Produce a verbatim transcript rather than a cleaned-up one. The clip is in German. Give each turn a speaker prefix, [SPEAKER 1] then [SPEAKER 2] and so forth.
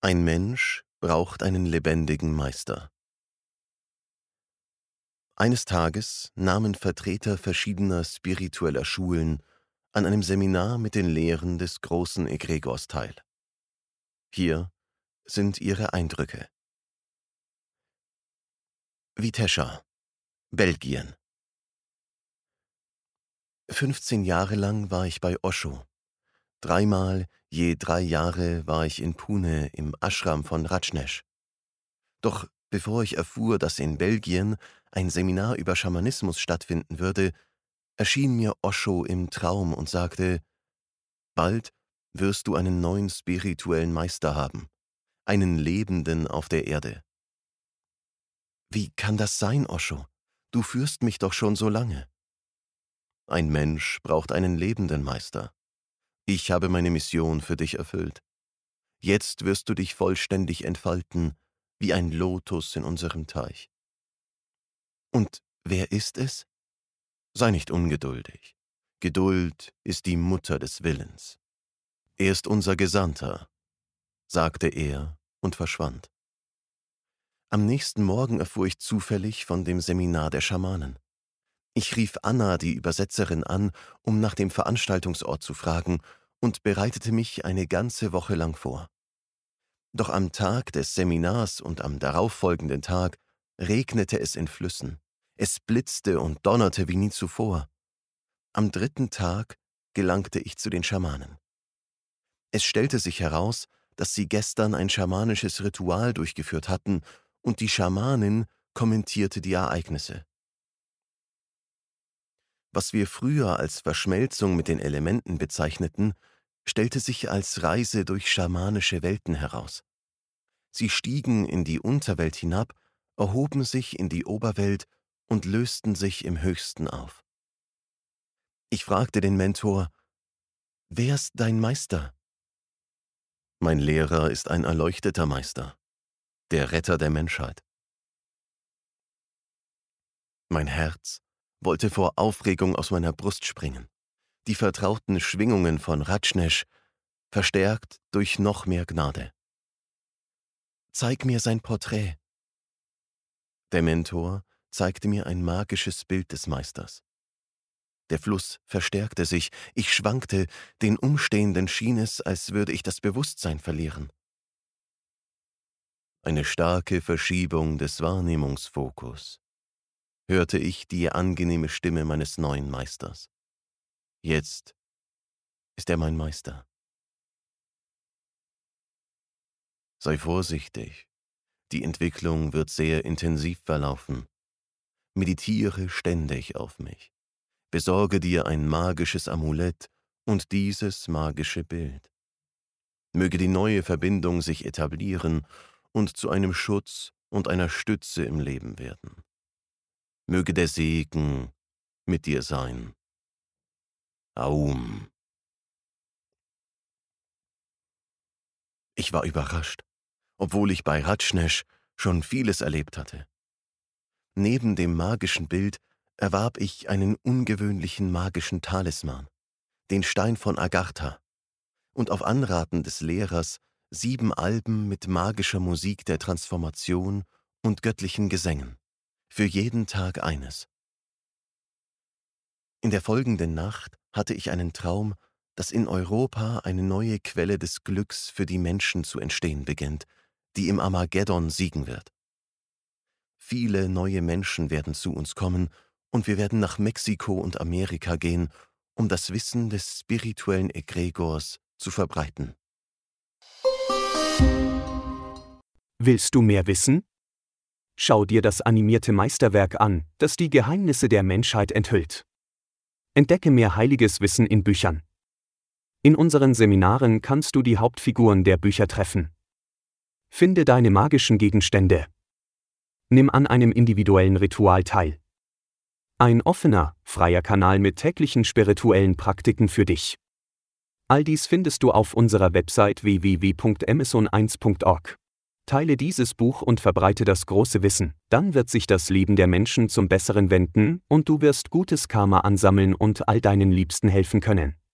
[SPEAKER 1] Ein Mensch braucht einen lebendigen Meister. Eines Tages nahmen Vertreter verschiedener spiritueller Schulen an einem Seminar mit den Lehren des großen Egregors teil. Hier sind ihre Eindrücke. Vitesha, Belgien. fünfzehn Jahre lang war ich bei Osho. Dreimal je drei Jahre war ich in Pune im Ashram von Rajneesh. Doch bevor ich erfuhr, dass in Belgien ein Seminar über Schamanismus stattfinden würde, erschien mir Osho im Traum und sagte: »Bald wirst du einen neuen spirituellen Meister haben, einen Lebenden auf der Erde.« »Wie kann das sein, Osho? Du führst mich doch schon so lange.« »Ein Mensch braucht einen lebenden Meister. Ich habe meine Mission für dich erfüllt. Jetzt wirst du dich vollständig entfalten, wie ein Lotus in unserem Teich.« »Und wer ist es?« »Sei nicht ungeduldig. Geduld ist die Mutter des Willens. Er ist unser Gesandter«, sagte er und verschwand. Am nächsten Morgen erfuhr ich zufällig von dem Seminar der Schamanen. Ich rief Anna, die Übersetzerin, an, um nach dem Veranstaltungsort zu fragen, und bereitete mich eine ganze Woche lang vor. Doch am Tag des Seminars und am darauffolgenden Tag regnete es in Flüssen. Es blitzte und donnerte wie nie zuvor. Am dritten Tag gelangte ich zu den Schamanen. Es stellte sich heraus, dass sie gestern ein schamanisches Ritual durchgeführt hatten, und die Schamanin kommentierte die Ereignisse. Was wir früher als Verschmelzung mit den Elementen bezeichneten, stellte sich als Reise durch schamanische Welten heraus. Sie stiegen in die Unterwelt hinab, erhoben sich in die Oberwelt und lösten sich im Höchsten auf. Ich fragte den Mentor: »Wer ist dein Meister?« »Mein Lehrer ist ein erleuchteter Meister, der Retter der Menschheit.« Mein Herz wollte vor Aufregung aus meiner Brust springen. Die vertrauten Schwingungen von Rajneesh, verstärkt durch noch mehr Gnade. »Zeig mir sein Porträt.« Der Mentor zeigte mir ein magisches Bild des Meisters. Der Fluss verstärkte sich, ich schwankte, den Umstehenden schien es, als würde ich das Bewusstsein verlieren. Eine starke Verschiebung des Wahrnehmungsfokus, hörte ich die angenehme Stimme meines neuen Meisters. Jetzt ist er mein Meister. Sei vorsichtig, die Entwicklung wird sehr intensiv verlaufen. Meditiere ständig auf mich. Besorge dir ein magisches Amulett und dieses magische Bild. Möge die neue Verbindung sich etablieren und zu einem Schutz und einer Stütze im Leben werden. Möge der Segen mit dir sein. Aum. Ich war überrascht, obwohl ich bei Rajneesh schon vieles erlebt hatte. Neben dem magischen Bild erwarb ich einen ungewöhnlichen magischen Talisman, den Stein von Agartha, und auf Anraten des Lehrers sieben Alben mit magischer Musik der Transformation und göttlichen Gesängen, für jeden Tag eines. In der folgenden Nacht hatte ich einen Traum, dass in Europa eine neue Quelle des Glücks für die Menschen zu entstehen beginnt, die im Armageddon siegen wird. Viele neue Menschen werden zu uns kommen, und wir werden nach Mexiko und Amerika gehen, um das Wissen des spirituellen Egregors zu verbreiten.
[SPEAKER 2] Willst du mehr wissen? Schau dir das animierte Meisterwerk an, das die Geheimnisse der Menschheit enthüllt. Entdecke mehr heiliges Wissen in Büchern. In unseren Seminaren kannst du die Hauptfiguren der Bücher treffen. Finde deine magischen Gegenstände. Nimm an einem individuellen Ritual teil. Ein offener, freier Kanal mit täglichen spirituellen Praktiken für dich. All dies findest du auf unserer Website w w w punkt amazon eins punkt org. Teile dieses Buch und verbreite das große Wissen, dann wird sich das Leben der Menschen zum Besseren wenden und du wirst gutes Karma ansammeln und all deinen Liebsten helfen können.